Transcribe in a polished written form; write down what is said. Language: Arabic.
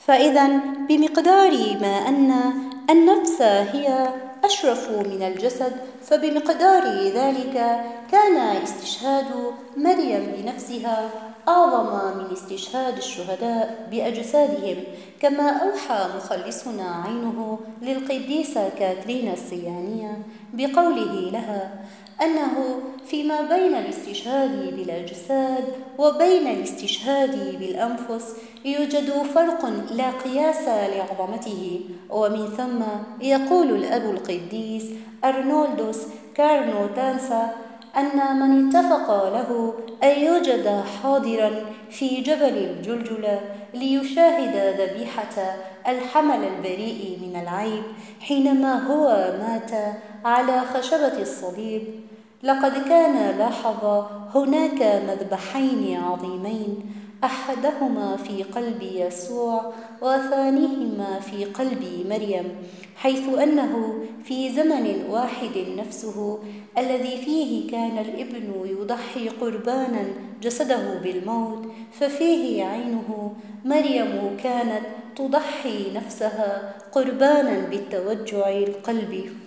فإذا بمقدار ما أن النفس هي أشرف من الجسد، فبمقدار ذلك كان استشهاد مريم بنفسها أعظم من استشهاد الشهداء بأجسادهم، كما أوحى مخلصنا عينه للقديسة كاترين السيانية بقوله لها أنه فيما بين الاستشهاد بالأجساد وبين الاستشهاد بالأنفس يوجد فرق لا قياس لعظمته. ومن ثم يقول الأب القديس أرنولدوس كارنوتانسا أن من اتفق له أن يوجد حاضرا في جبل الجلجلة ليشاهد ذبيحة الحمل البريء من العيب حينما هو مات على خشبة الصليب، لقد كان لاحظ هناك مذبحين عظيمين، أحدهما في قلب يسوع وثانيهما في قلب مريم، حيث أنه في زمن واحد نفسه الذي فيه كان الابن يضحي قربانا جسده بالموت، ففيه عينه مريم كانت تضحي نفسها قربانا بالتوجع القلبي.